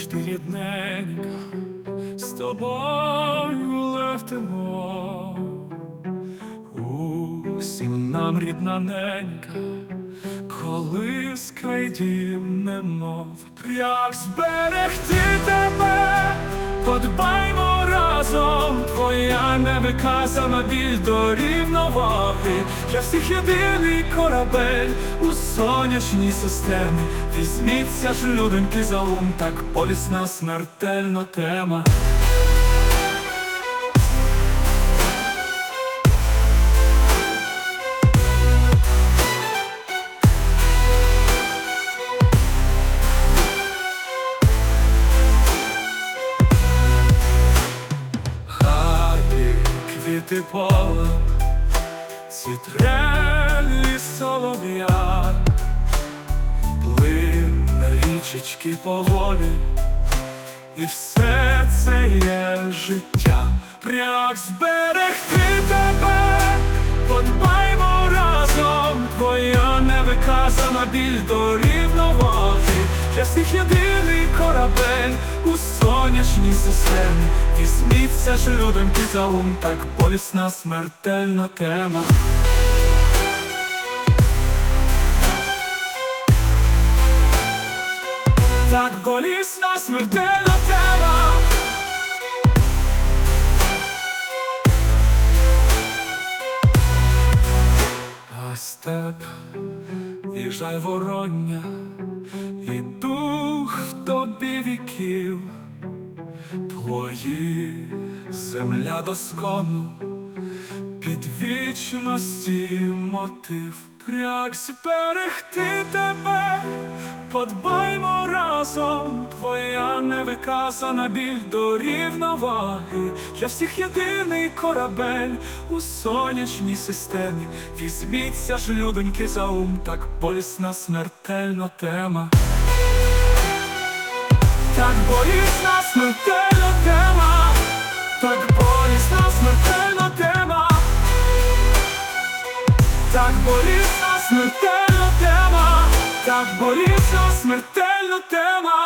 ти, рідненька, з тобою летимо. Усім нам, рідна ненька, колиска й дім немов. Як зберегти тебе, подбаймо разом. Твоя невиказана біль до рівноваги. Для всіх єдиний корабель у сонячній системі. Візьміться ж, людоньки, за ум, так болісна смертельна тема. Квіти пола, цітрелі солов'я, плине річечки поволі, і все це є життя. Як зберегти тебе, подбаймо разом. Твоя невиказана біль до рівноваги. Для всіх єдиний корабель у сонячній системі. Візьміться ж, людоньки, за ум, так болісна смертельна тема. Так болісна смертельна тема. А степ і жаль вороння, і дух в тобі віків. Твої земля до скону, під вічності мотив. Як зберегти тебе, подбаймо разом. Твоя невиказана біль до рівноваги. Для всіх єдиний корабель у сонячній системі. Візьміться ж, людоньки, за ум, так болісна смертельна тема. Так болісна смертельна тема. Так болісна смертельна тема. Так болісна смертельна тема. Так болісна смертельна тема.